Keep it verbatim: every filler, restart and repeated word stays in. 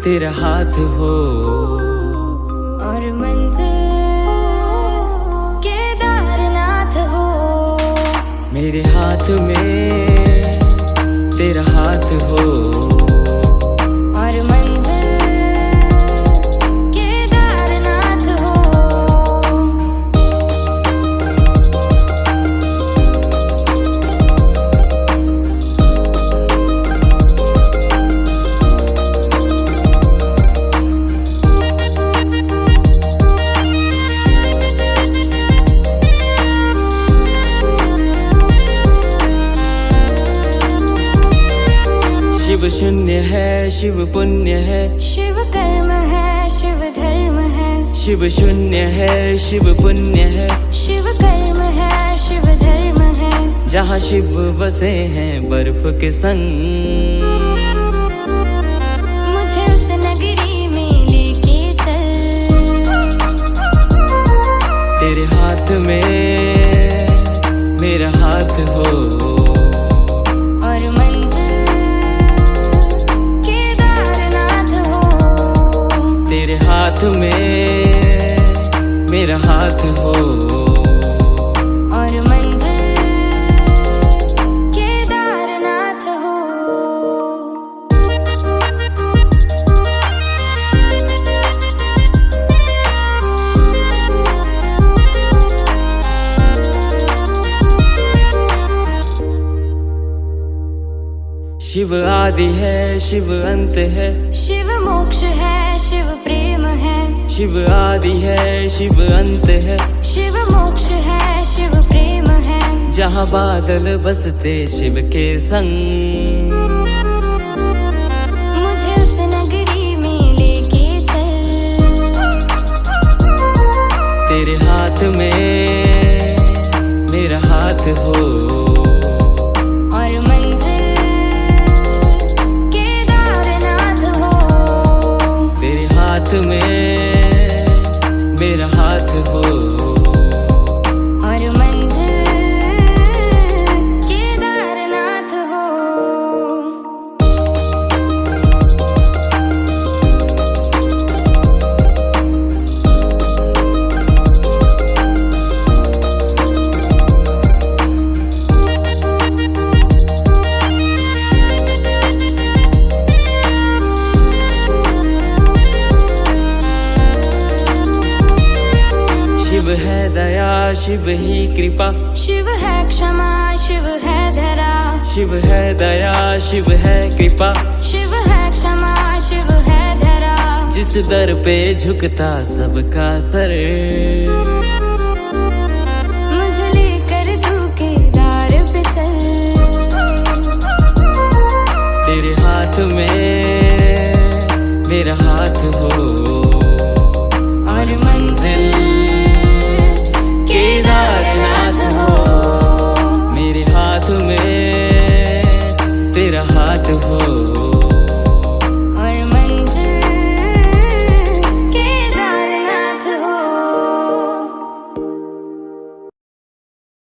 तेरा हाथ हो और मंजिल केदारनाथ हो। मेरे हाथ में तेरा हाथ हो और मंजिल केदारनाथ हो। शिव शून्य है शिव पुण्य है, शिव कर्म है शिव धर्म है। शिव शून्य है शिव पुण्य है, शिव कर्म है शिव धर्म है। जहाँ शिव बसे हैं बर्फ के संग। मुझे उस नगरी में लेके चल। तेरे हाथ में मेरा हाथ हो और मंजिल केदारनाथ हो। तेरे हाथ में मेरा हाथ हो और मंजिल केदारनाथ हो। शिव आदि है शिव अंत है, शिव मोक्ष है शिव प्रेम है। शिव आदि है शिव अंत है, शिव मोक्ष है शिव प्रेम है। जहाँ बादल बसते शिव के संग। मुझे उस नगरी में लेके चल। तेरे हाथ में मेरा हाथ हो और मंजिल केदारनाथ हो। तेरे हाथ में मेरा हाथ हो और मंजिल केदारनाथ हो। शिव है दया शिव ही कृपा, शिव है क्षमा शिव है धरा। शिव है दया शिव है कृपा, शिव है क्षमा शिव है धरा। जिस दर पे झुकता सबका सर। मुझे लेकर तू केदार पे चल। तेरे हाथ में